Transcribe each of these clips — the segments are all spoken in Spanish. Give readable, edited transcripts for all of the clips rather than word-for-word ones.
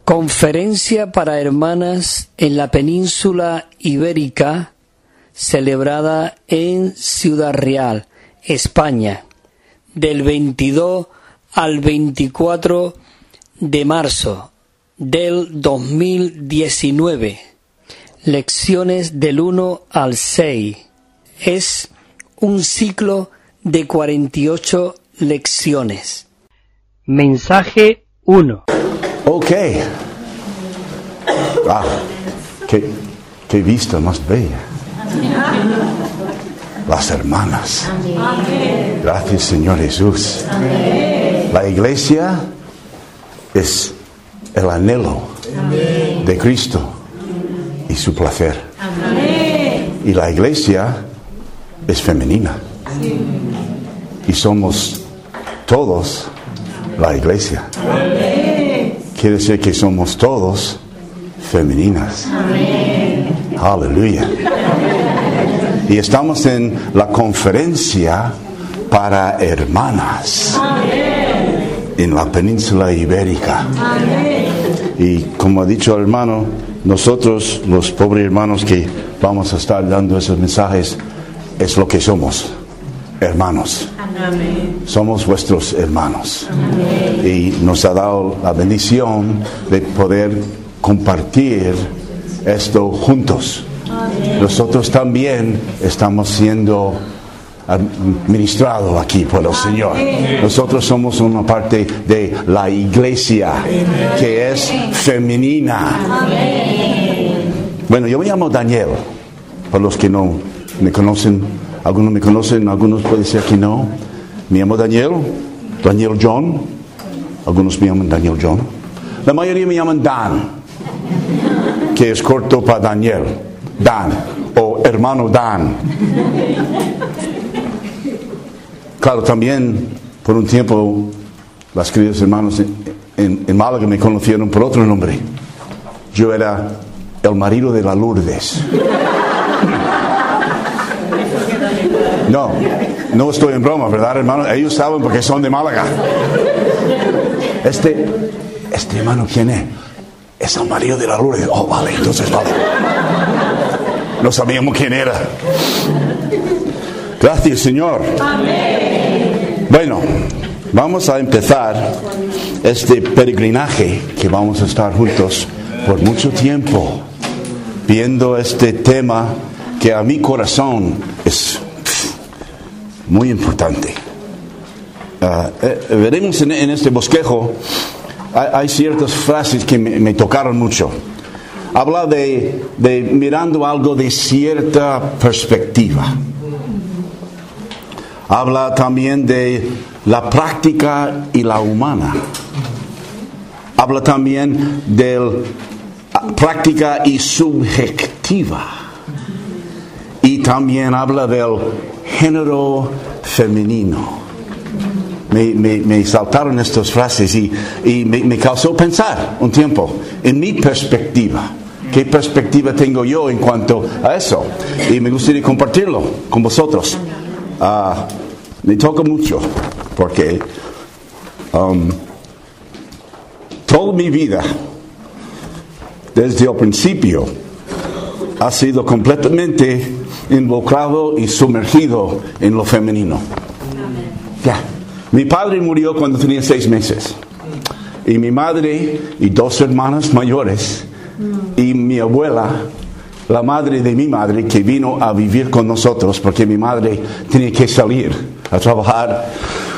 Conferencia para hermanas en la península ibérica, celebrada en Ciudad Real, España, del 22 al 24 de marzo del 2019. Lecciones del 1 al 6. Es un ciclo de 48 lecciones. Mensaje 1. Ok. Ah, qué vista más bella. Las hermanas. Amén. Gracias, Señor Jesús. Amén. La iglesia es el anhelo Amén. De Cristo y su placer. Amén. Y la iglesia es femenina. Sí. Y somos todos la iglesia. Amén. Quiere decir que somos todos femeninas. Amén. Aleluya. Y estamos en la conferencia para hermanas. Amén. En la península ibérica. Amén. Y como ha dicho el hermano, nosotros, los pobres hermanos que vamos a estar dando esos mensajes, es lo que somos, hermanos. Amén. Somos vuestros hermanos. Amén. Y nos ha dado la bendición de poder compartir esto juntos. Amén. Nosotros también estamos siendo administrados aquí por el Señor. Amén. Nosotros somos una parte de la iglesia que es femenina. Amén. Bueno, yo me llamo Daniel. Para los que no me conocen, algunos me conocen, algunos puede ser que no. Me llamo Daniel John. Algunos me llaman Daniel John. La mayoría me llaman Dan, que es corto para Daniel. Dan, o hermano Dan. Claro, también por un tiempo las queridas hermanos en Málaga me conocieron por otro nombre. Yo era el marido de la Lourdes. No estoy en broma, ¿verdad, hermano? Ellos saben porque son de Málaga. Este hermano, ¿quién es? Es el marido de la Lourdes. Oh, vale, entonces vale. No sabíamos quién era. Gracias, Señor. Amén. Bueno, vamos a empezar este peregrinaje que vamos a estar juntos por mucho tiempo, viendo este tema que a mi corazón es muy importante. Veremos en este bosquejo, hay ciertas frases que me tocaron mucho. Habla de mirando algo de cierta perspectiva. Habla también de la práctica y la humana. Habla también de práctica y subjetiva. Y también habla del género femenino. Me saltaron estas frases y me causó pensar un tiempo en mi perspectiva. ¿Qué perspectiva tengo yo en cuanto a eso? Y me gustaría compartirlo con vosotros. Me toca mucho porque toda mi vida, desde el principio, ha sido completamente involucrado y sumergido en lo femenino. Ya. Mi padre murió cuando tenía 6 meses. Y mi madre y 2 hermanas mayores y mi abuela, la madre de mi madre, que vino a vivir con nosotros porque mi madre tenía que salir a trabajar.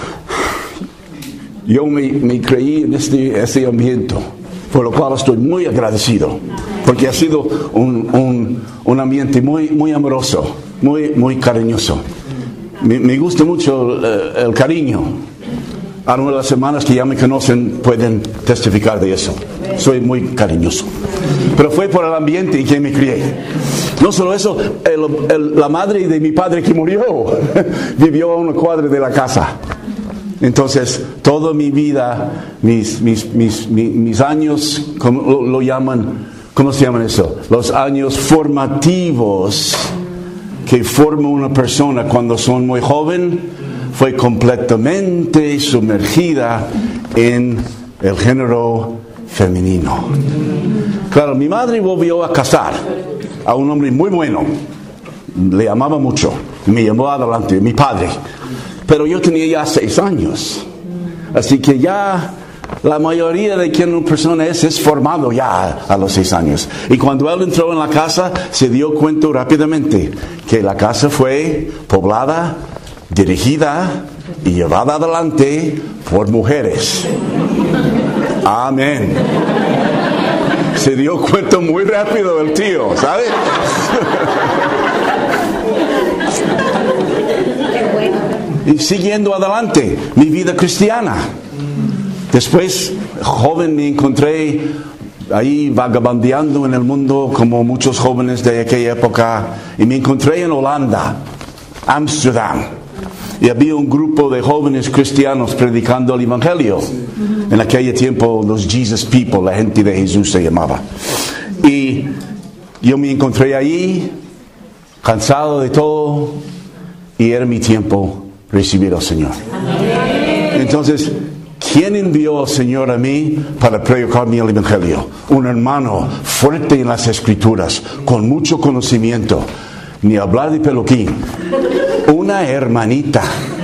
Yo me creí en este ambiente, por lo cual estoy muy agradecido, porque ha sido un ambiente muy amoroso, muy cariñoso. Me gusta mucho el cariño. Algunas de las hermanas que ya me conocen pueden testificar de eso. Soy muy cariñoso. Pero fue por el ambiente en que me crié. No solo eso, la madre de mi padre que murió vivió a una cuadra de la casa. Entonces, toda mi vida, mis años, ¿cómo lo llaman? ¿Cómo se llaman eso? Los años formativos que forma una persona cuando son muy joven, fue completamente sumergida en el género femenino. Claro, mi madre volvió a casar a un hombre muy bueno. Le amaba mucho. Me llevó adelante, mi padre. Pero yo tenía ya 6 años. Así que ya la mayoría de quien una persona es formado ya a los 6 años. Y cuando él entró en la casa, se dio cuenta rápidamente que la casa fue poblada, dirigida y llevada adelante por mujeres. Amén. Se dio cuenta muy rápido el tío, ¿sabe? Y siguiendo adelante mi vida cristiana. Después, joven, me encontré ahí vagabundeando en el mundo como muchos jóvenes de aquella época. Y me encontré en Holanda, Ámsterdam. Y había un grupo de jóvenes cristianos predicando el Evangelio. En aquel tiempo, los Jesus People, la gente de Jesús se llamaba. Y yo me encontré ahí, cansado de todo, y era mi tiempo recibir al Señor. Entonces, ¿quién envió al Señor a mí para predicarme el Evangelio? Un hermano fuerte en las Escrituras, con mucho conocimiento, ni hablar de peluquín. Una hermanita.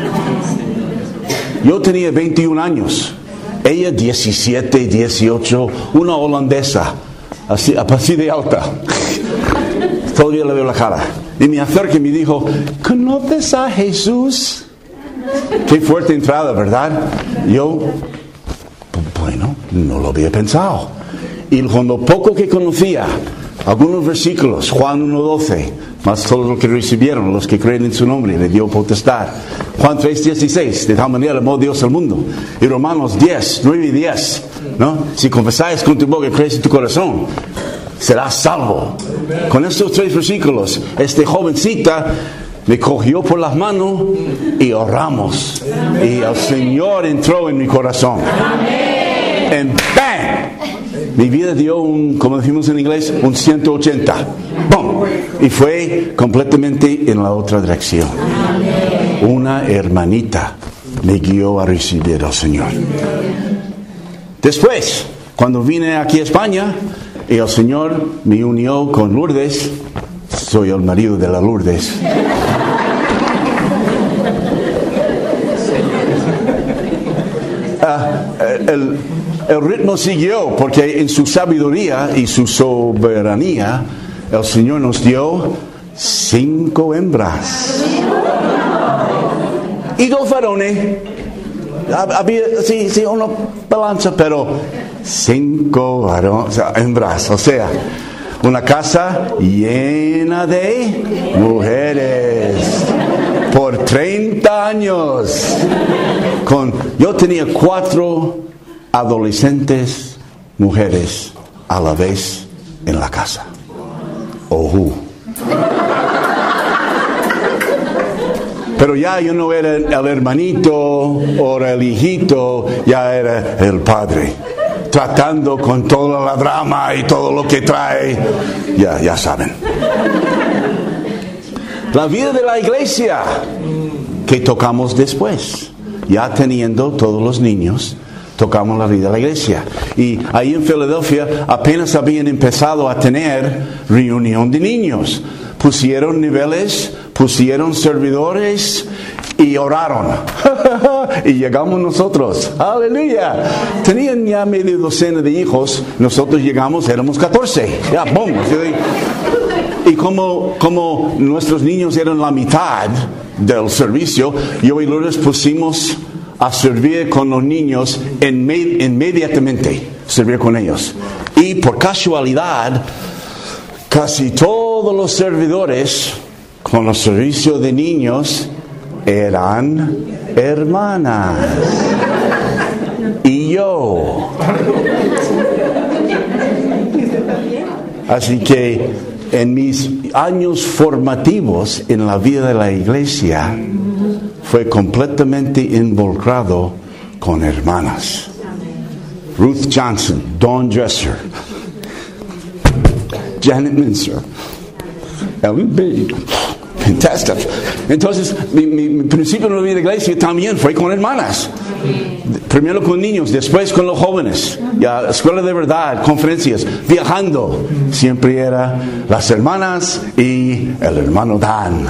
Yo tenía 21 años, ella 17, 18, una holandesa, así de alta. Todavía le veo la cara. Y me acerca y me dijo, ¿conoces a Jesús? Qué fuerte entrada, ¿verdad? Yo, bueno, no lo había pensado. Y con lo poco que conocía, algunos versículos, Juan 1:12, más todos los que recibieron, los que creen en su nombre, le dio potestad. Juan 3:16, de tal manera amó Dios al mundo. Y Romanos 10:9-10, ¿no? Si confesáis con tu boca y crees en tu corazón, serás salvo. Con estos 3 versículos, esta jovencita me cogió por las manos y oramos. Y el Señor entró en mi corazón. And ¡bam! Mi vida dio como decimos en inglés, un 180. ¡Bum! Y fue completamente en la otra dirección. Una hermanita me guió a recibir al Señor. Después, cuando vine aquí a España, y el Señor me unió con Lourdes. Soy el marido de la Lourdes. El ritmo siguió, porque en su sabiduría y su soberanía, el Señor nos dio 5 hembras y 2 varones. Había, sí, una balanza, pero 5 varones, hembras, o sea, una casa llena de mujeres por 30 años. Yo tenía 4 adolescentes mujeres a la vez en la casa. Pero ya yo no era el hermanito o el hijito, ya era el padre, tratando con toda la drama y todo lo que trae. Ya saben. La vida de la iglesia que tocamos después, ya teniendo todos los niños, tocamos la vida de la iglesia. Y ahí en Filadelfia apenas habían empezado a tener reunión de niños. Pusieron niveles, pusieron servidores y oraron. Y llegamos nosotros. ¡Aleluya! Tenían ya media docena de hijos. Nosotros llegamos, éramos 14. Ya, ¡bum! Y como nuestros niños eran la mitad del servicio, yo y Lourdes pusimos a servir con los niños inmediatamente. Servir con ellos. Y por casualidad, casi todos los servidores con los servicios de niños eran hermanas. Y yo. Así que en mis años formativos en la vida de la iglesia, fue completamente involucrado con hermanas. Ruth Johnson, Dawn Dresser, Janet Minster, Ellen Babe. Fantástico. Entonces, mi principio de la vida de iglesia también fue con hermanas. Primero con niños, después con los jóvenes. Ya, escuela de verdad, conferencias, viajando. Siempre era las hermanas y el hermano Dan.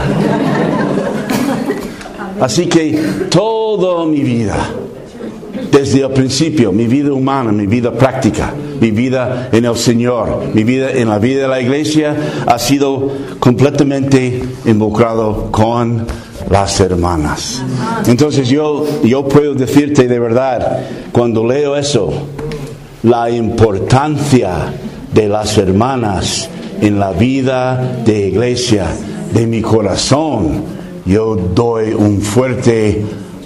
Así que toda mi vida, desde el principio, mi vida humana, mi vida práctica, mi vida en el Señor, mi vida en la vida de la iglesia, ha sido completamente involucrado con las hermanas. Entonces yo puedo decirte de verdad, cuando leo eso, la importancia de las hermanas en la vida de iglesia, de mi corazón, yo doy un fuerte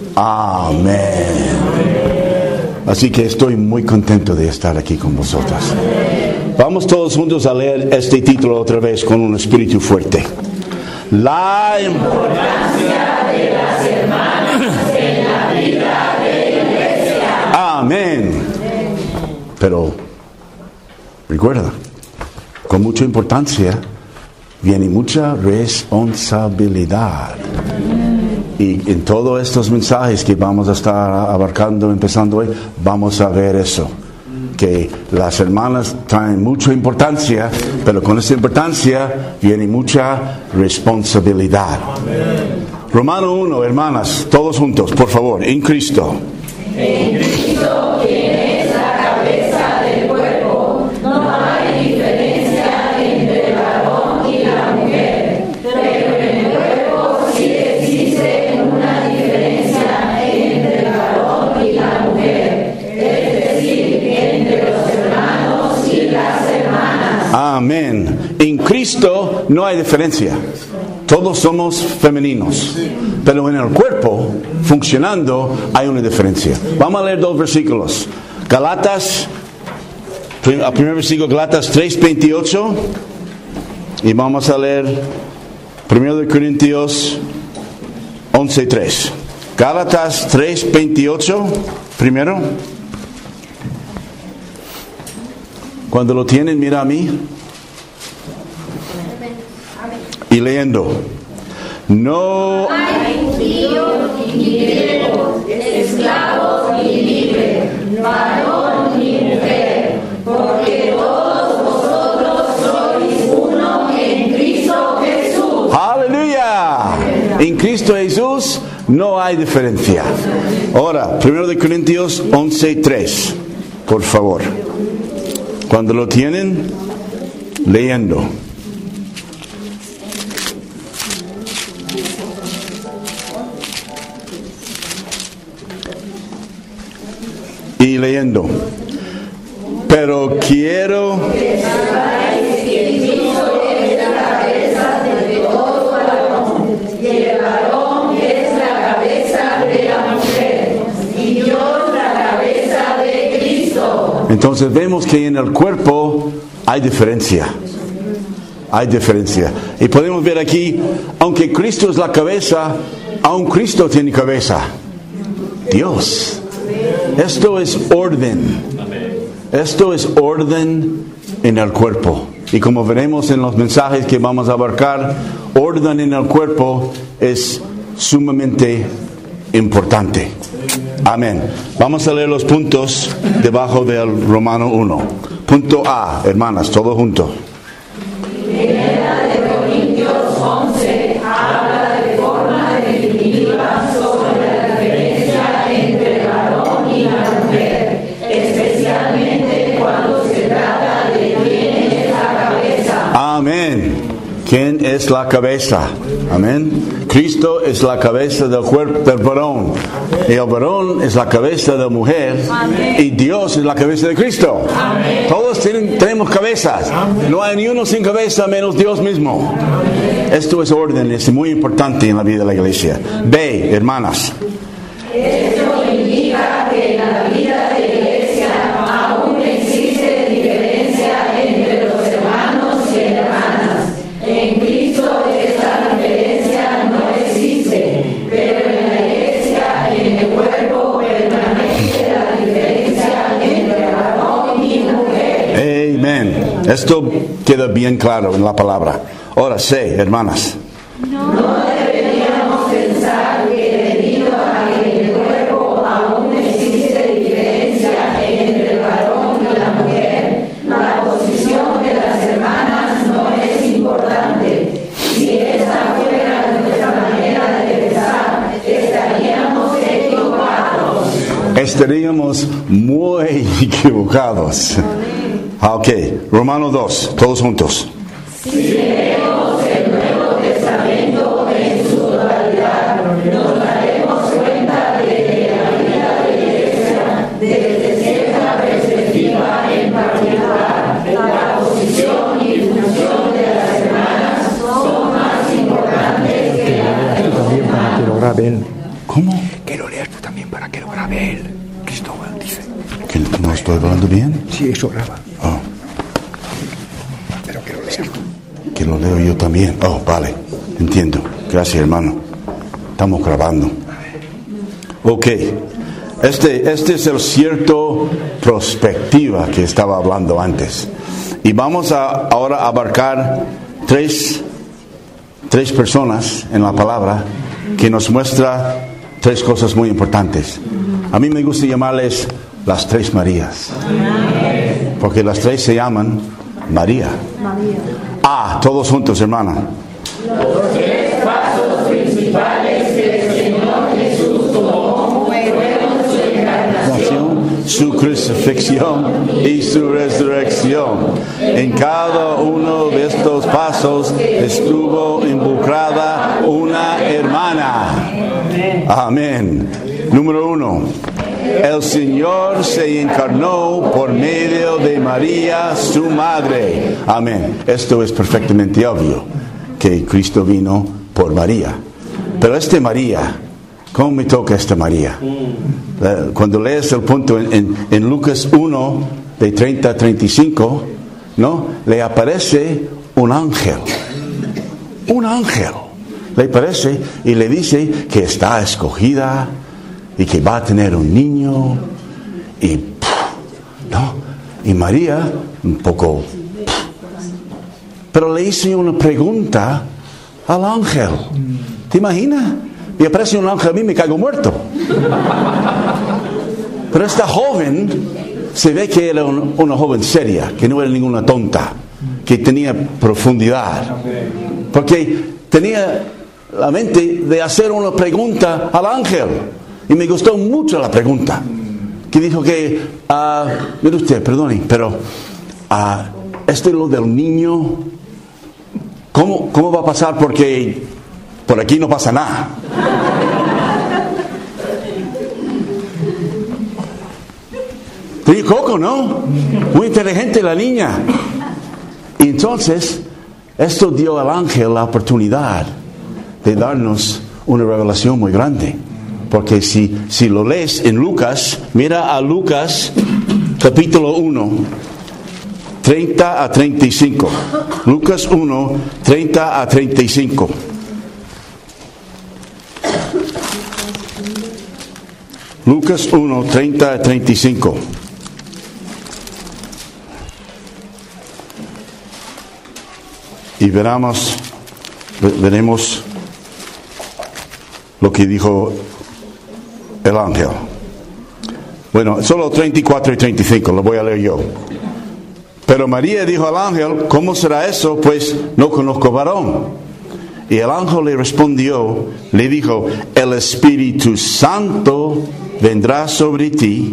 amén. Así que estoy muy contento de estar aquí con vosotros. Vamos todos juntos a leer este título otra vez con un espíritu fuerte. La importancia de las hermanas en la vida de la iglesia. Amén. Pero recuerda, con mucha importancia viene mucha responsabilidad. Y en todos estos mensajes que vamos a estar abarcando, empezando hoy, vamos a ver eso. Que las hermanas traen mucha importancia, pero con esa importancia viene mucha responsabilidad. Amén. Romano 1, hermanas, todos juntos, por favor, en Cristo. En Cristo, quien es la cabeza del cuerpo, no hay diferencia entre el varón y la mujer, pero en el cuerpo sí existe una diferencia entre el varón y la mujer, es decir, entre los hermanos y las hermanas. Amén. En Cristo no hay diferencia. Todos somos femeninos, pero en el cuerpo, funcionando, hay una diferencia. Vamos a leer 2 versículos. Galatas, el primer versículo, Galatas 3:28, y vamos a leer 1 Corintios 11:3. Gálatas 3:28, primero. Cuando lo tienen, mira a mí. Y leyendo. No hay judíos ni griegos, esclavos ni libres, varón ni mujer, porque todos vosotros sois uno en Cristo Jesús. ¡Aleluya! En Cristo Jesús no hay diferencia. Ahora, 1 Corintios 11:3, por favor. Cuando lo tienen, leyendo. Y leyendo. Pero quiero que sabáis que Cristo es la cabeza de todo varón, y el varón es la cabeza de la mujer, y Dios la cabeza de Cristo. Entonces vemos que en el cuerpo hay diferencia. Hay diferencia. Y podemos ver aquí, aunque Cristo es la cabeza, aún Cristo tiene cabeza. Dios. Esto es orden. Esto es orden en el cuerpo. Y como veremos en los mensajes que vamos a abarcar, orden en el cuerpo es sumamente importante. Amén. Vamos a leer los puntos debajo del Romano 1. Punto A, hermanas, todos juntos. Primera de Corintios 11 habla de forma definitiva sobre la diferencia entre el varón y la mujer, especialmente cuando se trata de quién es la cabeza. Amén. ¿Quién es la cabeza? Amén. Cristo es la cabeza del cuerpo del varón. Y el varón es la cabeza de la mujer. Amén. Y Dios es la cabeza de Cristo. Amén. Todos tenemos cabezas. Amén. No hay ni uno sin cabeza menos Dios mismo. Amén. Esto es orden, es muy importante en la vida de la iglesia. B, hermanas. Esto indica que en la vida de la iglesia aún existe diferencia entre los hermanos y hermanas. En Cristo esta diferencia no existe, pero en la iglesia, en el cuerpo, permanece la diferencia entre varón y mujer. Amén. Esto queda bien claro en la palabra. Ahora, C, hermanas. No deberíamos pensar que debido a que en el cuerpo aún existe diferencia entre el varón y la mujer, la posición de las hermanas no es importante. Si esa fuera nuestra manera de pensar, estaríamos equivocados. Estaríamos muy equivocados. Ok, Romanos 2, todos juntos. Si leemos el Nuevo Testamento en su totalidad, nos daremos cuenta de que la vida de la Iglesia, desde cierta perspectiva en particular, la posición y función de las hermanas son más importantes que la de los también para que lo grabe él. ¿Cómo? Que lo leas tú también para que lo grabe él. Cristóbal dice. ¿Que no estoy hablando bien? Sí, eso graba. Oh, Pero que lo leas tú. que lo leo yo también. Oh, vale, entiendo. Gracias, hermano. Estamos grabando. Ok, este es el cierto perspectiva que estaba hablando antes. Y vamos ahora a abarcar tres personas en la palabra que nos muestra tres cosas muy importantes. A mí me gusta llamarles las tres Marías, porque las tres se llaman María. Todos juntos, hermana. Los tres pasos principales que el Señor Jesús tomó fueron su encarnación, Su crucifixión y su resurrección. En cada uno de estos pasos estuvo involucrada una hermana. Amén. Número 1. El Señor se encarnó por medio de María, su madre. Amén. Esto es perfectamente obvio, que Cristo vino por María. Pero María, ¿cómo me toca esta María? Cuando lees el punto en Lucas 1, de 30 a 35, ¿no? Le aparece un ángel. Un ángel. Le aparece y le dice que está escogida y que va a tener un niño. Y María, un poco... Pero le hice una pregunta al ángel. ¿Te imaginas? Y aparece un ángel, a mí me caigo muerto. Pero esta joven se ve que era una joven seria, que no era ninguna tonta, que tenía profundidad, porque tenía la mente de hacer una pregunta al ángel. Y me gustó mucho la pregunta, que dijo que, mire usted, perdone, pero esto es lo del niño, ¿cómo va a pasar? Porque por aquí no pasa nada. Tenía coco, ¿no? Muy inteligente la niña. Y entonces, esto dio al ángel la oportunidad de darnos una revelación muy grande. Porque si lo lees en Lucas, mira a Lucas capítulo 1, 30 a 35. Lucas 1, 30 a 35. Lucas 1, 30 a 35. Y veremos lo que dijo el ángel. Bueno, solo 34 y 35, lo voy a leer yo. Pero María dijo al ángel, ¿cómo será eso? Pues no conozco varón. Y el ángel le respondió, le dijo, el Espíritu Santo vendrá sobre ti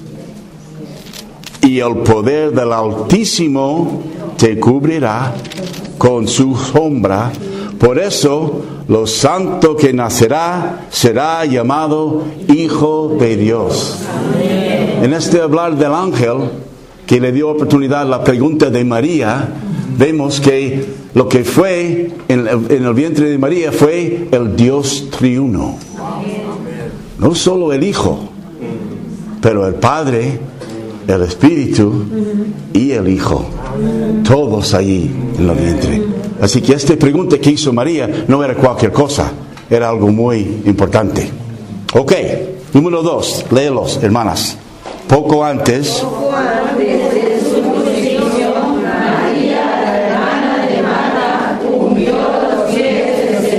y el poder del Altísimo te cubrirá con su sombra. Por eso, lo santo que nacerá será llamado Hijo de Dios. Amén. En este hablar del ángel que le dio oportunidad a la pregunta de María, vemos que lo que fue en el vientre de María fue el Dios triuno. No solo el Hijo, pero el Padre, el Espíritu y el Hijo. Todos allí en el vientre. Así que esta pregunta que hizo María no era cualquier cosa, era algo muy importante. Ok, número 2, léelos, hermanas. Poco antes de su crucifixión, María, la hermana de Marta, ungió los pies del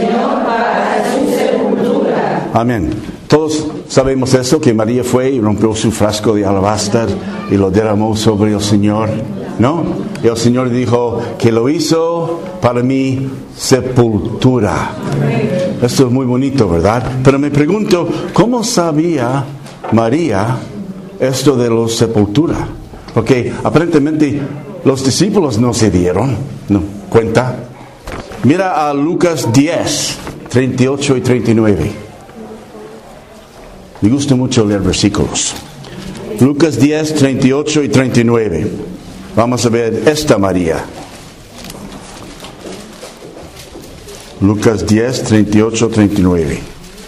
Amén. Todos sabemos eso, que María fue y rompió su frasco de alabastro y lo derramó sobre el Señor, ¿no? Y el Señor dijo que lo hizo para mi sepultura. Esto es muy bonito, ¿verdad? Pero me pregunto, ¿cómo sabía María esto de la sepultura? Porque aparentemente los discípulos no se dieron cuenta. Mira a Lucas 10, 38 y 39. Me gusta mucho leer versículos. Lucas 10, 38 y 39. Vamos a ver esta María. Lucas 10, 38, 39.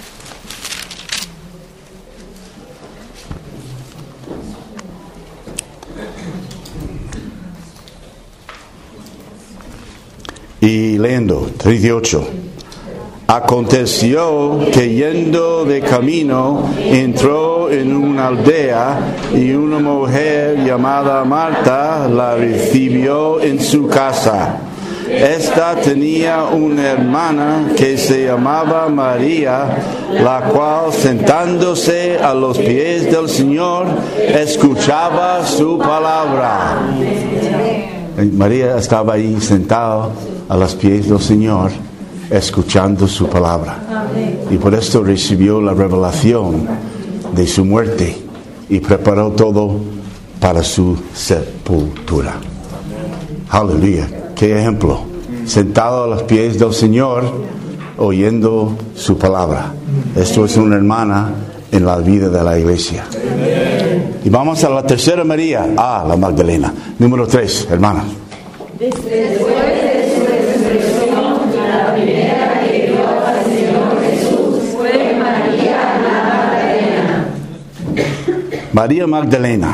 Y leyendo, 38. Aconteció que yendo de camino, entró en una aldea y una mujer llamada Marta la recibió en su casa. Esta tenía una hermana que se llamaba María, la cual sentándose a los pies del Señor, escuchaba su palabra. María estaba ahí sentada a los pies del Señor, escuchando su palabra. Y por esto recibió la revelación de su muerte y preparó todo para su sepultura. Aleluya. Qué ejemplo. Sentado a los pies del Señor, oyendo su palabra. Esto es una hermana en la vida de la iglesia. Y vamos a la tercera María, la Magdalena. Número 3, hermana. Después de su resurrección, la primera que vio al Señor Jesús fue María la Magdalena. María Magdalena.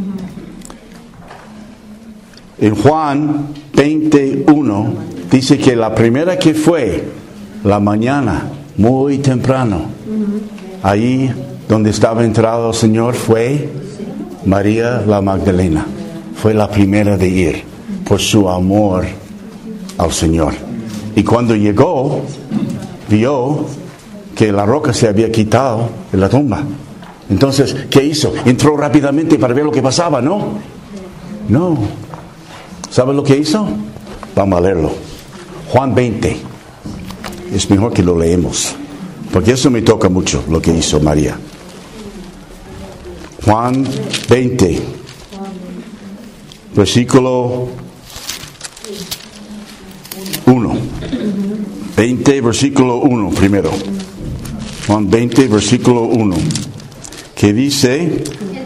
En Juan 21 dice que la primera que fue la mañana, muy temprano, ahí donde estaba entrado el Señor, fue María la Magdalena. Fue la primera de ir por su amor al Señor. Y cuando llegó, vio que la roca se había quitado de la tumba. Entonces, ¿qué hizo? Entró rápidamente para ver lo que pasaba, ¿no? No. ¿Sabe lo que hizo? Vamos a leerlo. Juan 20. Es mejor que lo leemos, porque eso me toca mucho, lo que hizo María. Juan 20, versículo 1. 20, versículo 1 primero. Juan 20, versículo 1. Que dice...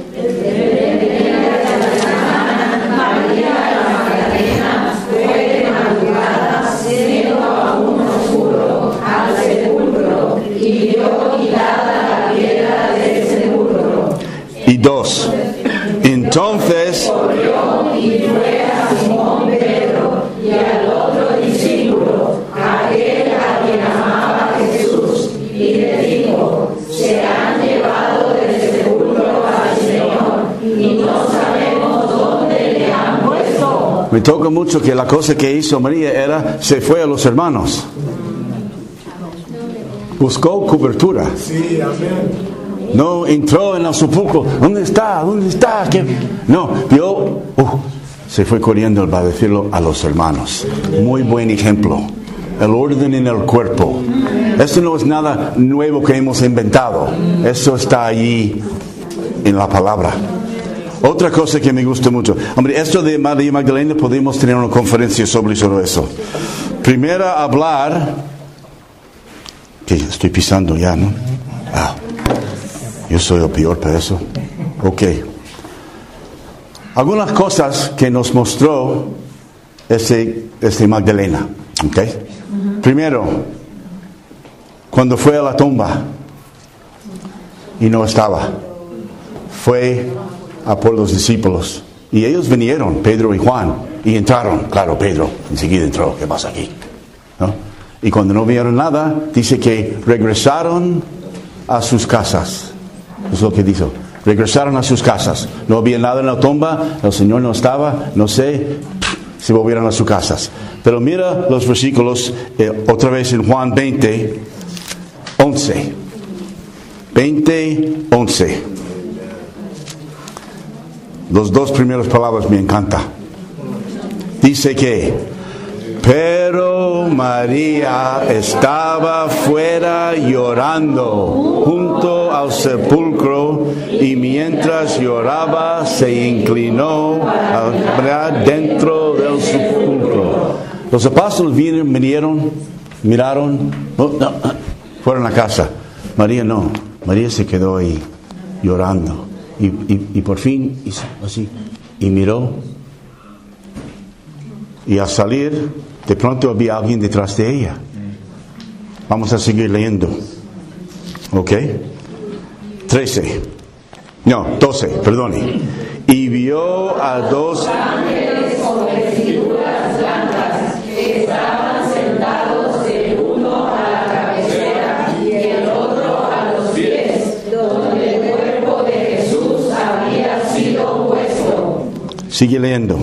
Y 2. Entonces y fue a Simón Pedro y al otro discípulo, aquel a quien amaba Jesús, y le dijo: se han llevado del sepulcro al Señor y no sabemos dónde le han puesto. me toca mucho que la cosa que hizo María era, se fue a los hermanos. Buscó cobertura. Sí, amén. No entró en el sepulcro. ¿Dónde está? ¿Dónde está? ¿Qué? No, vio. Se fue corriendo para decirlo a los hermanos. Muy buen ejemplo. El orden en el cuerpo. Esto no es nada nuevo que hemos inventado. Eso está allí en la palabra. Otra cosa que me gusta mucho. Hombre, esto de María Magdalena podemos tener una conferencia sobre eso. Primero hablar. Que estoy pisando ya, ¿no? Yo soy el peor para eso. Ok. Algunas cosas que nos mostró este Magdalena. Ok. Primero, cuando fue a la tumba y no estaba, fue a por los discípulos. Y ellos vinieron, Pedro y Juan, y entraron. Claro, Pedro enseguida entró. ¿Qué pasa aquí? ¿No? Y cuando no vieron nada, dice que regresaron a sus casas. Es lo que dijo. Regresaron a sus casas. No había nada en la tumba, el Señor no estaba, no sé, se volvieron a sus casas. Pero mira los versículos, otra vez en Juan 20, 11. 20:11. Los dos primeras palabras me encantan. Dice que, pero María estaba fuera llorando junto al sepulcro, y mientras lloraba se inclinó a ver dentro del sepulcro. Los apóstoles miraron, fueron a casa. María no, María se quedó ahí llorando, y por fin hizo así y miró, y al salir de pronto había alguien detrás de ella. Vamos a seguir leyendo. ¿Ok? 12, perdone. Y vio a dos ángeles con vestiduras blancas que estaban sentados, el uno a la cabecera y el otro a los pies, donde el cuerpo de Jesús había sido puesto. Sigue leyendo.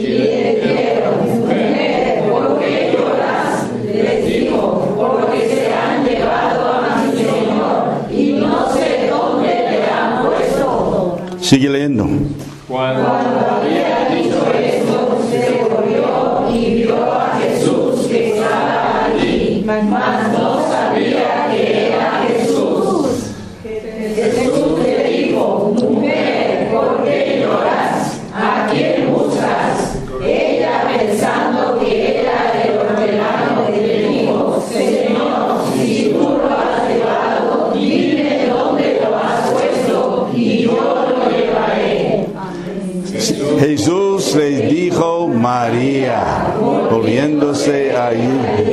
Sigue leyendo. Cuando había dicho esto, se volvió y vio a Jesús que estaba allí, mas no sabía que era Jesús. Jesús le dijo: mujer, ¿por qué lloras? ¿A quién buscas? Ella, pensando que era el hortelano, le dijo: Señor, si tú lo has llevado, dime dónde lo has puesto y yo lo llevaré. Jesús les dijo María, volviéndose allí,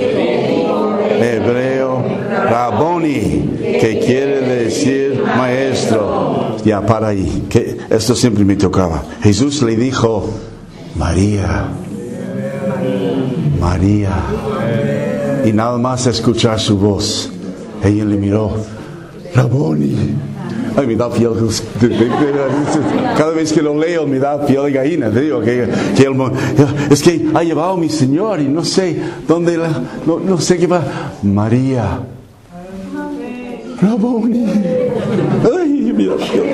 hebreo, Raboni, que quiere decir maestro. Ya, para ahí, que esto siempre me tocaba. Jesús le dijo María, María, y nada más escuchar su voz, ella le miró, Raboni. Ay, me da piel, cada vez que lo leo me da piel de gallina. Digo es que ha llevado a mi Señor y no sé dónde, no sé qué va. María, Raboni. Ay, me da piel.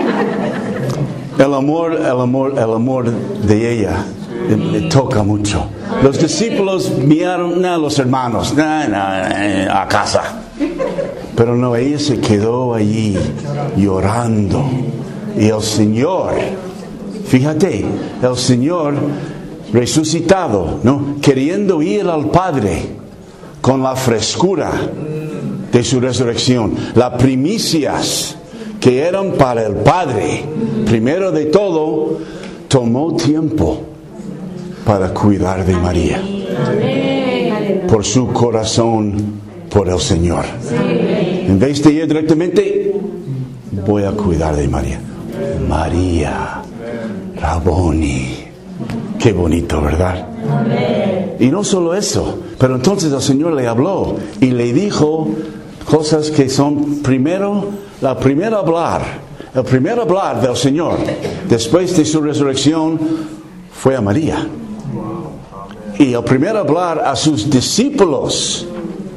El amor de ella me toca mucho. Los discípulos miraron a los hermanos, a casa. Pero no, ella se quedó allí llorando. Y el Señor, fíjate, el Señor resucitado, ¿no? Queriendo ir al Padre con la frescura de su resurrección, las primicias que eran para el Padre, primero de todo, tomó tiempo para cuidar de María. Por su corazón, por el Señor. En vez de ir directamente, voy a cuidar de María. María, Raboni. Qué bonito, ¿verdad? Y no solo eso, pero entonces el Señor le habló y le dijo cosas que son el primer hablar del Señor después de su resurrección fue a María. Y el primer hablar a sus discípulos,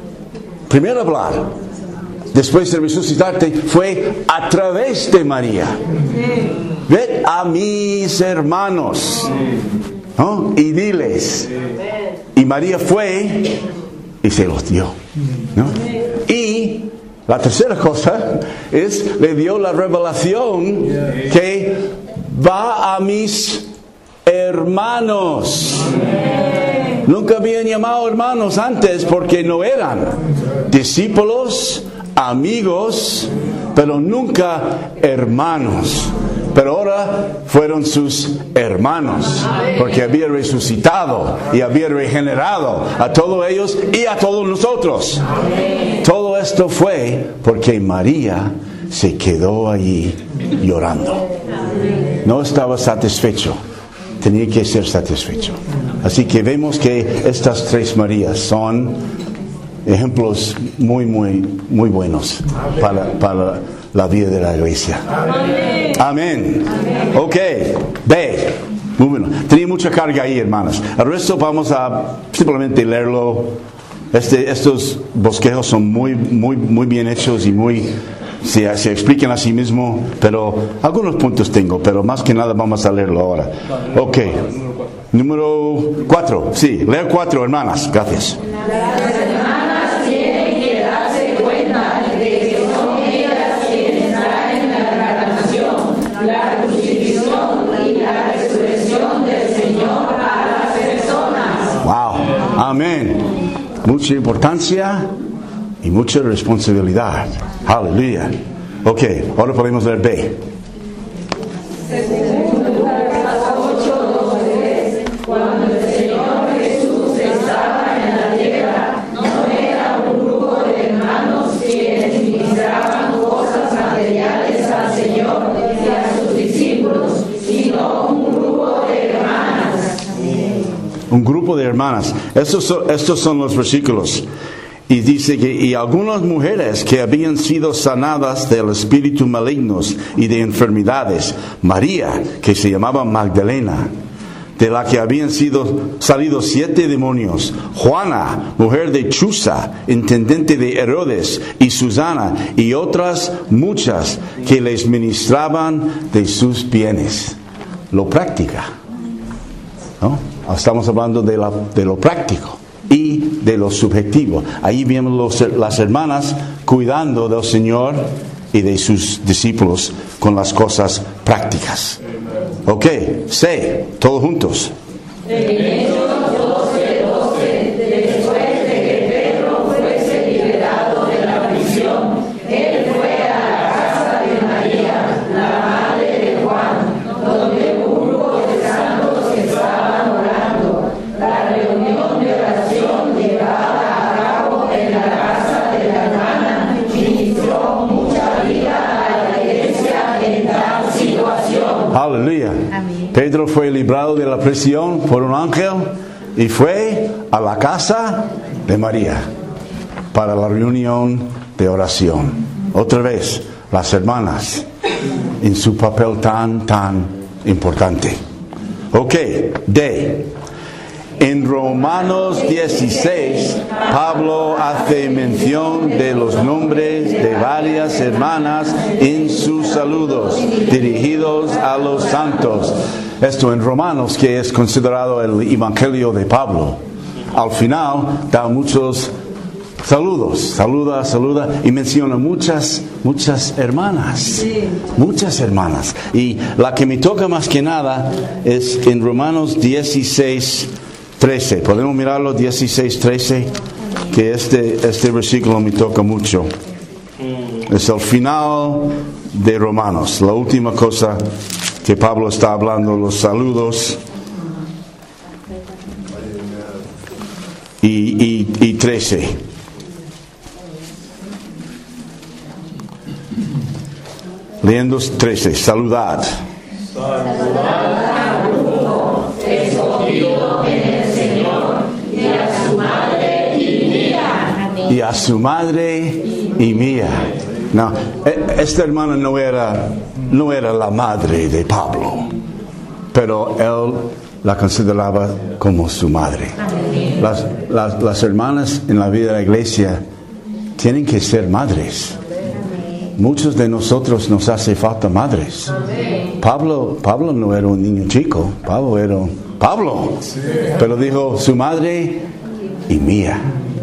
después de resucitarte, fue a través de María. Ved a mis hermanos, ¿no? Y diles. Y María fue y se los dio, ¿no? Y la tercera cosa es, le dio la revelación que va a mis hermanos. Nunca habían llamado hermanos antes porque no eran discípulos, amigos, pero nunca hermanos. Pero ahora fueron sus hermanos, porque había resucitado y había regenerado a todos ellos y a todos nosotros. Todo esto fue porque María se quedó allí llorando. No estaba satisfecho, tenía que ser satisfecho. Así que vemos que estas tres Marías son ejemplos muy buenos para la vida de la iglesia. Amén. Ok, ve. Muy bueno. Tenía mucha carga ahí, hermanos. El resto vamos a simplemente leerlo. Estos bosquejos son muy bien hechos y muy se explican a sí mismo, pero algunos puntos tengo, pero más que nada vamos a leerlo ahora. Ok. Número 4. Sí, lea 4, hermanas. Gracias. Las hermanas tienen que darse cuenta de que son ellas quienes traen la encarnación, la crucifixión y la resurrección del Señor a las personas. Wow. Amén. Mucha importancia y mucha responsabilidad. Aleluya. Ok, ahora podemos leer B. Cuando el Señor Jesús estaba en la tierra, no era un grupo de hermanos quienes ministraban cosas materiales al Señor y a sus discípulos, sino un grupo de hermanas. Un grupo de hermanas. Estos son los versículos. Y dice que y algunas mujeres que habían sido sanadas del espíritu malignos y de enfermedades, María, que se llamaba Magdalena, de la que habían salido 7 demonios, Juana, mujer de Chuza, intendente de Herodes, y Susana, y otras muchas que les ministraban de sus bienes. Lo práctica, ¿no? Estamos hablando de lo práctico y de lo subjetivo. Ahí vemos las hermanas cuidando del Señor y de sus discípulos con las cosas prácticas. Ok, C, todos juntos. En Hechos 12:12, después de que Pedro fuese liberado de la prisión, él fue a la casa de María, la madre de Juan, donde un grupo de santos estaban orando. La reunión de oración llevada a cabo en la casa de la hermana ministró mucha vida a la iglesia en tal situación. Aleluya. Pedro fue librado de la prisión por un ángel y fue a la casa de María para la reunión de oración. Otra vez, las hermanas en su papel tan importante. Ok, D. En Romanos 16, Pablo hace mención de los nombres de varias hermanas en sus saludos dirigidos a los santos. Esto en Romanos, que es considerado el Evangelio de Pablo. Al final da muchos saludos, saluda y menciona muchas hermanas. Muchas hermanas. Y la que me toca más que nada es en Romanos 16:13. ¿Podemos mirarlo? 16:13. Que este versículo me toca mucho. Es el final de Romanos. La última cosa que Pablo está hablando, los saludos. Y 13. Leyendo 13. Saludad. Y a su madre y mía. No, esta hermana no era la madre de Pablo, pero él la consideraba como su madre. Las hermanas en la vida de la iglesia tienen que ser madres. Muchos de nosotros nos hace falta madres. Pablo no era un niño chico, Pablo era Pablo, pero dijo su madre y mía.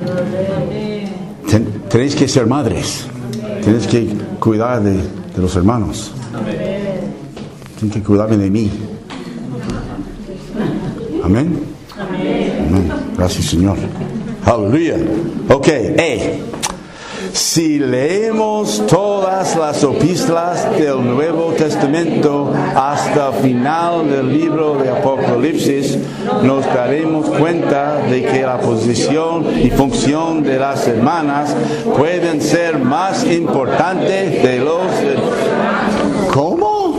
Tenéis que ser madres. Tienes que cuidar de los hermanos. Tienes que cuidar de mí. Amén. Amén. Gracias, Señor. Aleluya. Ok. Si leemos todas las epístolas del Nuevo Testamento hasta el final del libro de Apocalipsis, nos daremos cuenta de que la posición y función de las hermanas pueden ser más importantes de los... ¿Cómo?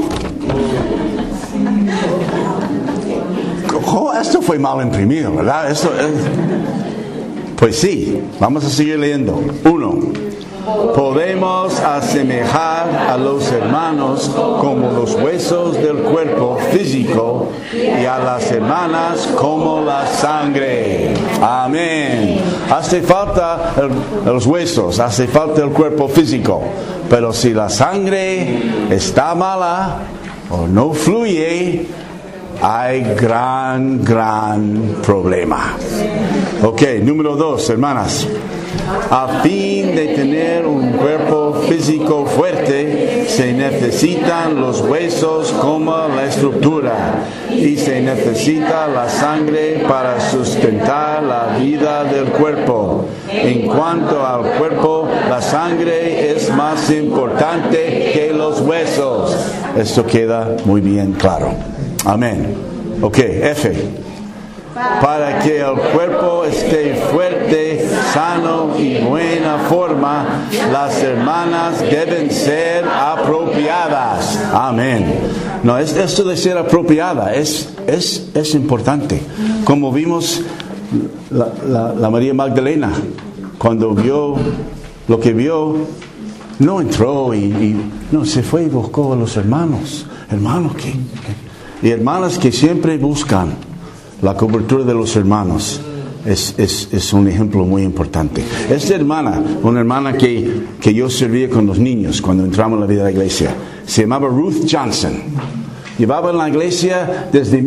Esto fue mal imprimido, ¿verdad? Pues sí, vamos a seguir leyendo. 1. podemos asemejar a los hermanos como los huesos del cuerpo físico y a las hermanas como la sangre. Amén. Hace falta los huesos, hace falta el cuerpo físico, pero si la sangre está mala o no fluye, hay gran problema. Ok, número 2, hermanas. A fin de tener un cuerpo físico fuerte, se necesitan los huesos como la estructura y se necesita la sangre para sustentar la vida del cuerpo. En cuanto al cuerpo, la sangre es más importante que los huesos. Esto queda muy bien claro. Amén. Ok, F. Para que el cuerpo esté fuerte, sano y buena forma, las hermanas deben ser apropiadas. Amén. No, esto de ser apropiada es importante. Como vimos la María Magdalena, cuando vio lo que vio, no entró y no se fue y buscó a los hermanos y hermanas que siempre buscan la cobertura de los hermanos. Es un ejemplo muy importante. Esta hermana, una hermana que yo servía con los niños cuando entramos en la vida de la iglesia, se llamaba Ruth Johnson. Llevaba en la iglesia desde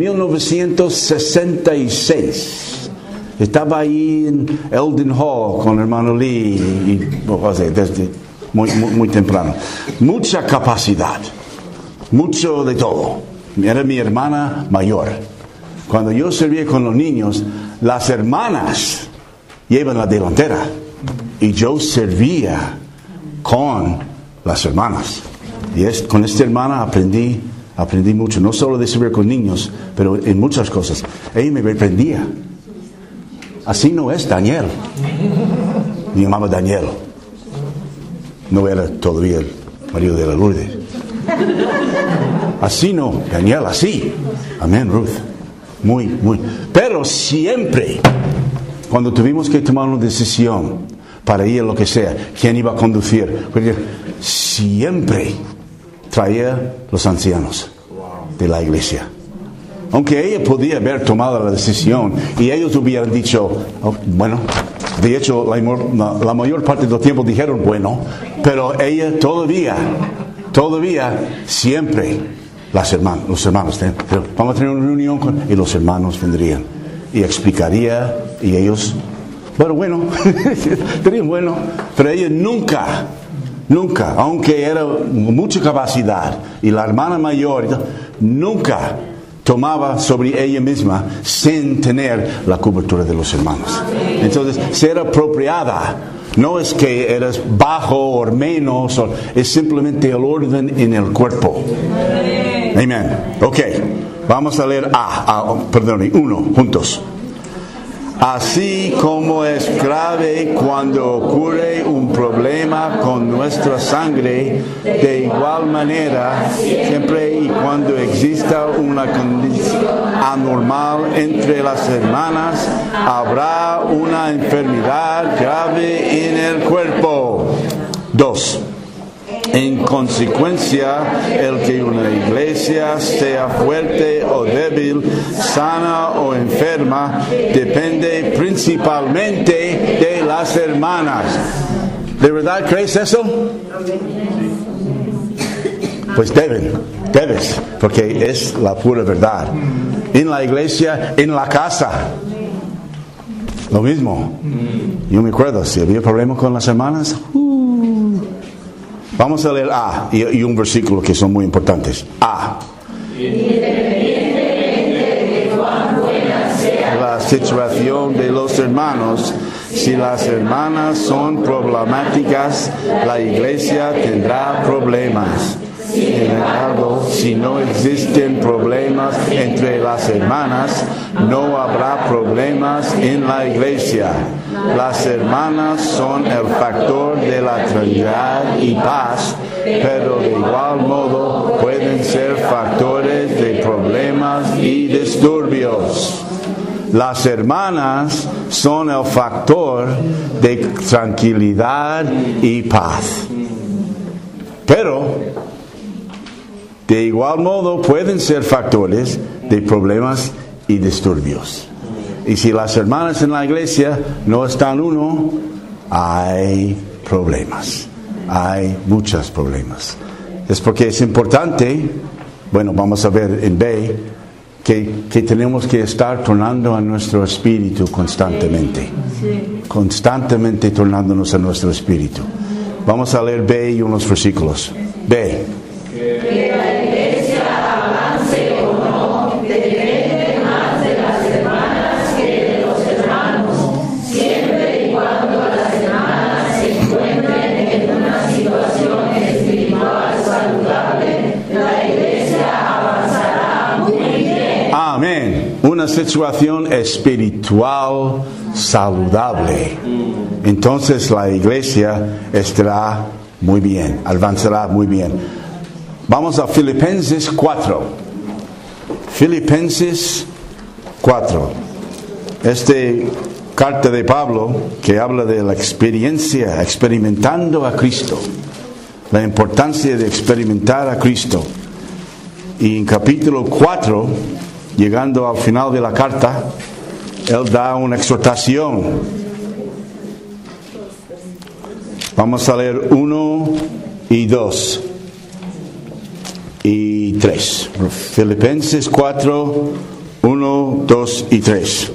1966. Estaba ahí en Eldon Hall con el hermano Lee desde muy temprano. Mucha capacidad, mucho de todo. Era mi hermana mayor. Cuando yo servía con los niños, las hermanas llevan la delantera y yo servía con las hermanas. Y con esta hermana aprendí mucho, no solo de servir con niños, pero en muchas cosas. Ella me reprendía. Así no es Daniel. Me llamaba Daniel. No era todavía el marido de la Lourdes. Así no, Daniel, así. Amén, Ruth. Muy. Pero siempre, cuando tuvimos que tomar una decisión para ir a lo que sea, quién iba a conducir, siempre traía los ancianos de la iglesia. Aunque ella podía haber tomado la decisión y ellos hubieran dicho, bueno, de hecho la mayor parte del tiempo dijeron bueno, pero ella todavía siempre. Los hermanos, vamos a tener una reunión y los hermanos vendrían y explicaría y ellos, bueno, pero ella nunca, aunque era mucha capacidad y la hermana mayor, nunca tomaba sobre ella misma sin tener la cobertura de los hermanos. Entonces, ser apropiada no es que eres bajo o menos, es simplemente el orden en el cuerpo. Amén. Ok, vamos a leer uno, juntos. Así como es grave cuando ocurre un problema con nuestra sangre, de igual manera, siempre y cuando exista una condición anormal entre las hermanas, habrá una enfermedad grave en el cuerpo. 2. En consecuencia, el que una iglesia sea fuerte o débil, sana o enferma, depende principalmente de las hermanas. ¿De verdad crees eso? Pues debes, porque es la pura verdad. En la iglesia, en la casa, lo mismo. Yo me acuerdo, si había problemas con las hermanas, vamos a leer y un versículo que son muy importantes. La situación de los hermanos. Si las hermanas son problemáticas, la iglesia tendrá problemas. Sin embargo, si no existen problemas entre las hermanas, no habrá problemas en la iglesia. Las hermanas son el factor de la tranquilidad y paz, pero de igual modo pueden ser factores de problemas y disturbios. Las hermanas son el factor de tranquilidad y paz. Pero, de igual modo, pueden ser factores de problemas y disturbios. Y si las hermanas en la iglesia no están uno, hay problemas. Hay muchos problemas. Es porque es importante, bueno, vamos a ver en B, que tenemos que estar tornando a nuestro espíritu constantemente. Constantemente tornándonos a nuestro espíritu. Vamos a leer B y unos versículos. B. Que la iglesia avance o no depende más de las hermanas que de los hermanos, siempre y cuando las hermanas se encuentren en una situación espiritual saludable, la iglesia avanzará muy bien. Amén. Una situación espiritual saludable. Entonces la iglesia estará muy bien, avanzará muy bien. Vamos a Filipenses 4. Filipenses 4. Carta de Pablo que habla de la experiencia, experimentando a Cristo. La importancia de experimentar a Cristo. Y en capítulo 4, llegando al final de la carta, él da una exhortación. Vamos a leer 1 y 2 y 3. Filipenses 4, 1, 2 y 3.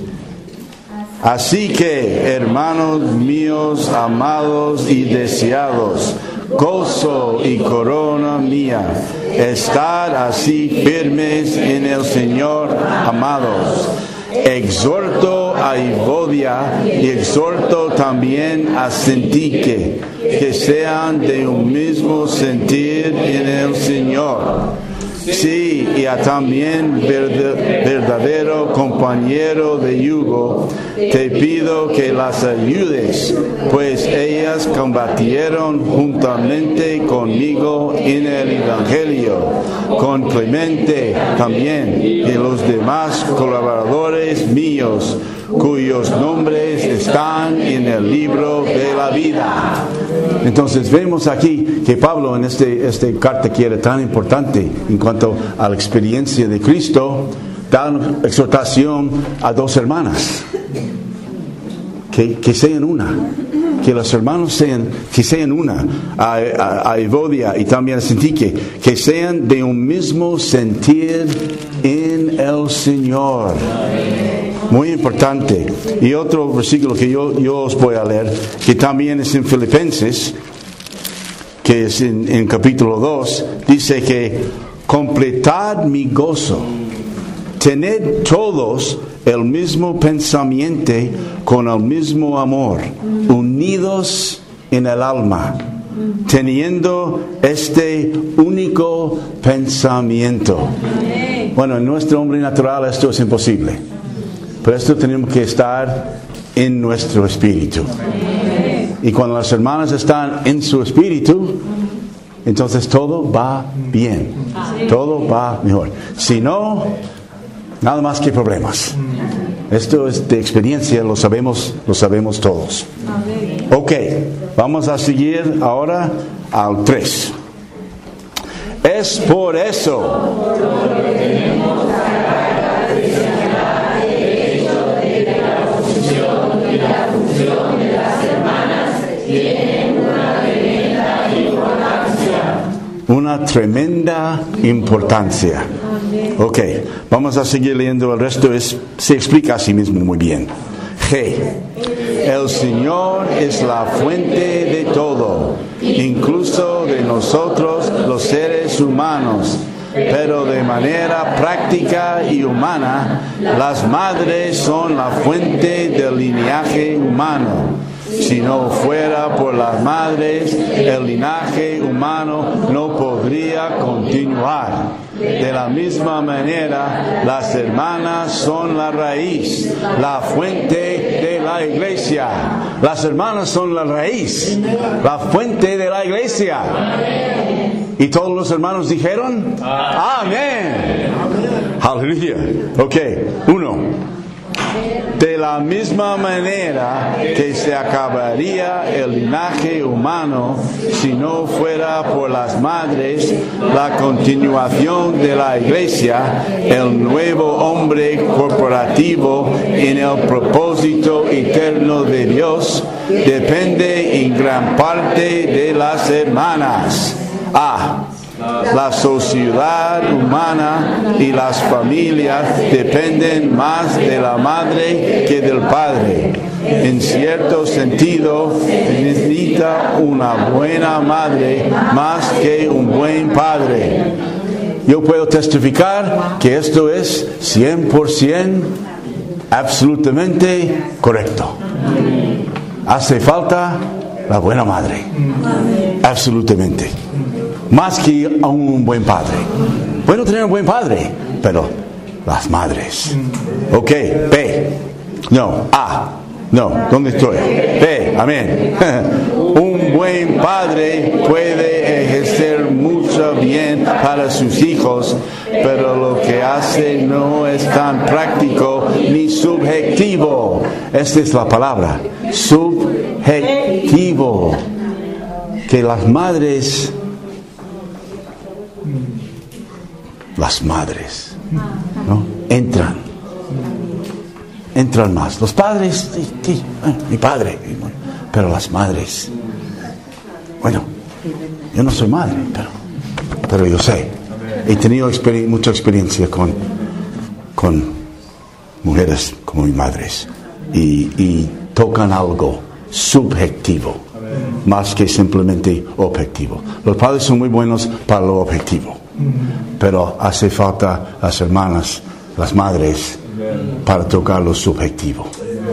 Así que, hermanos míos, amados y deseados, gozo y corona mía, estad así firmes en el Señor, amados. Exhorto a Evodia y exhorto también a Sintique, que sean de un mismo sentir en el Señor. Sí, y a también verdadero compañero de yugo, te pido que las ayudes, pues ellas combatieron juntamente conmigo en el Evangelio, con Clemente también, y los demás colaboradores míos, cuyos nombres están en el libro de la vida. Entonces vemos aquí que Pablo en este carta que era tan importante en cuanto a la experiencia de Cristo, da una exhortación a dos hermanas que sean una, que los hermanos sean una, a Evodia y también a Sintique, que sean de un mismo sentir en el Señor. Muy importante. Y otro versículo que yo os voy a leer, que también es en Filipenses, que es en capítulo 2, dice que completad mi gozo, tened todos el mismo pensamiento con el mismo amor, unidos en el alma, teniendo este único pensamiento. Bueno, en nuestro hombre natural esto es imposible. Pero esto tenemos que estar en nuestro espíritu. Y cuando las hermanas están en su espíritu, entonces todo va bien. Todo va mejor. Si no, nada más que problemas. Esto es de experiencia, lo sabemos todos. Ok, vamos a seguir ahora al 3. Es por eso. Una tremenda importancia. Ok, vamos a seguir leyendo el resto. Se explica a sí mismo muy bien. G. El Señor es la fuente de todo, incluso de nosotros los seres humanos. Pero de manera práctica y humana, las madres son la fuente del linaje humano. Si no fuera por las madres, el linaje humano no podría continuar. De la misma manera, las hermanas son la raíz, la fuente de la iglesia. Las hermanas son la raíz, la fuente de la iglesia. Y todos los hermanos dijeron, amén. Aleluya. Ok, 1. De la misma manera que se acabaría el linaje humano si no fuera por las madres, la continuación de la Iglesia, el nuevo hombre corporativo en el propósito eterno de Dios, depende en gran parte de las hermanas. La sociedad humana y las familias dependen más de la madre que del padre. En cierto sentido, necesita una buena madre más que un buen padre. Yo puedo testificar que esto es 100% absolutamente correcto. Hace falta la buena madre. Absolutamente. Más que a un buen padre. Bueno tener un buen padre, pero las madres. Ok, B. No, A. No, ¿dónde estoy? B, amén. Un buen padre puede ejercer mucho bien para sus hijos, pero lo que hace no es tan práctico ni subjetivo. Esta es la palabra, subjetivo. Que las madres, ¿no? Entran más. Los padres, sí, mi padre, pero las madres. Bueno, yo no soy madre, pero yo sé. He tenido mucha experiencia con mujeres como mis madres y tocan algo subjetivo más que simplemente objetivo. Los padres son muy buenos para lo objetivo, pero hace falta las hermanas, las madres, para tocar lo subjetivo.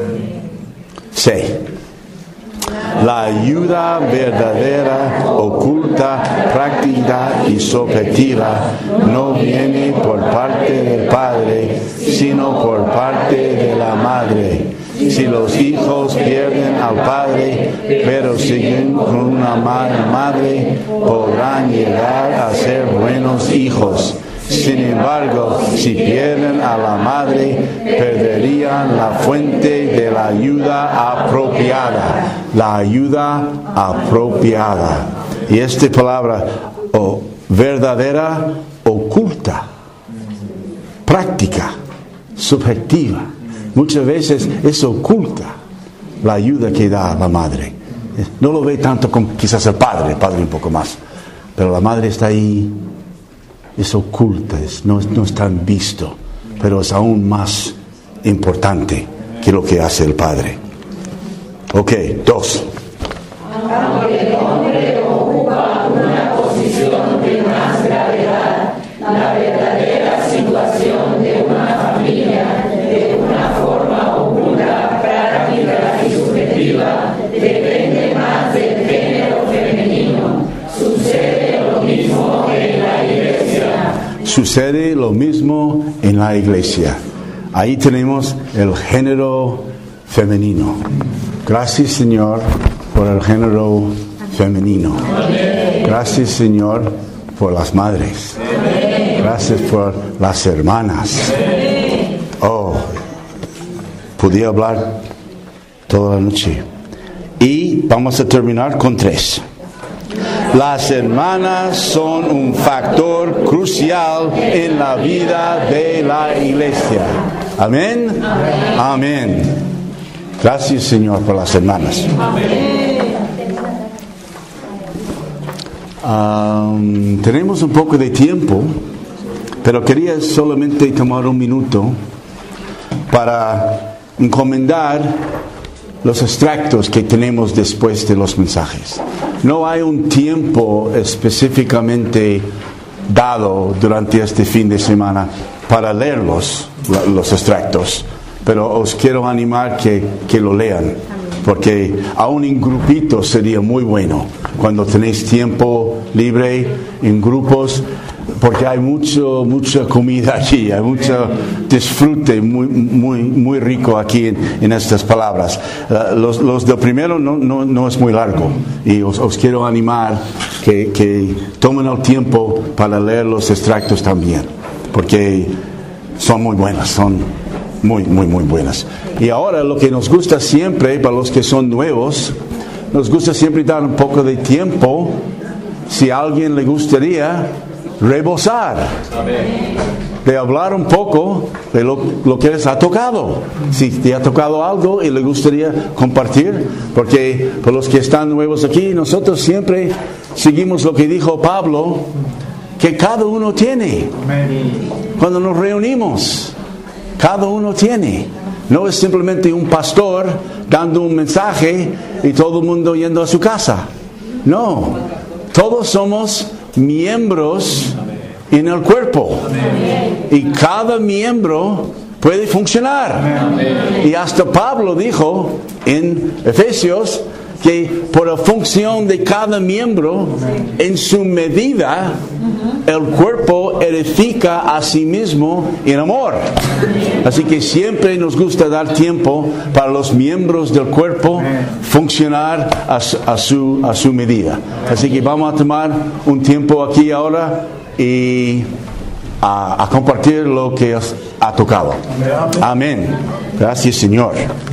C. La ayuda verdadera, oculta, práctica y subjetiva no viene por parte del padre, sino por parte de la madre. Si los hijos pierden al padre, pero siguen con una madre, podrán llegar a ser buenos hijos. Sin embargo, si pierden a la madre, perderían la fuente de la ayuda apropiada. La ayuda apropiada. Y esta palabra, verdadera, oculta, práctica, subjetiva. Muchas veces es oculta la ayuda que da la madre. No lo ve tanto como quizás el padre un poco más. Pero la madre está ahí. Es oculta, no es tan visto, pero es aún más importante que lo que hace el padre. Ok, 2. Aunque el hombre ocupa una posición de más gravedad, la verdadera situación de una familia, de una forma oculta, práctica y subjetiva, depende más del género femenino. Sucede lo mismo en la iglesia. Sucede lo mismo en la iglesia. Ahí tenemos el género femenino. Gracias, Señor, por el género femenino. Gracias, Señor, por las madres. Gracias por las hermanas. Podía hablar toda la noche. Y vamos a terminar con 3. Las hermanas son un factor crucial en la vida de la iglesia. Amén. Amén. Gracias, Señor, por las hermanas. Tenemos un poco de tiempo, pero quería solamente tomar un minuto para encomendar los extractos que tenemos después de los mensajes. No hay un tiempo específicamente dado durante este fin de semana para leer los extractos, pero os quiero animar que lo lean, porque aún en grupitos sería muy bueno cuando tenéis tiempo libre en grupos, porque hay mucha comida aquí, hay mucho disfrute muy rico aquí en estas palabras. Los del primero no es muy largo, y os quiero animar que tomen el tiempo para leer los extractos también, porque son muy buenos, son muy buenas. Y ahora lo que nos gusta siempre, para los que son nuevos, nos gusta siempre dar un poco de tiempo, si a alguien le gustaría rebosar, de hablar un poco de lo que les ha tocado. Si te ha tocado algo y le gustaría compartir, porque por los que están nuevos aquí, nosotros siempre seguimos lo que dijo Pablo, que cada uno tiene. Cuando nos reunimos, cada uno tiene. No es simplemente un pastor dando un mensaje y todo el mundo yendo a su casa. No, todos somos miembros en el cuerpo. Y cada miembro puede funcionar. Y hasta Pablo dijo en Efesios que por la función de cada miembro, en su medida, el cuerpo edifica a sí mismo en amor. Así que siempre nos gusta dar tiempo para los miembros del cuerpo funcionar a su medida. Así que vamos a tomar un tiempo aquí ahora y a compartir lo que os ha tocado. Amén. Gracias, Señor.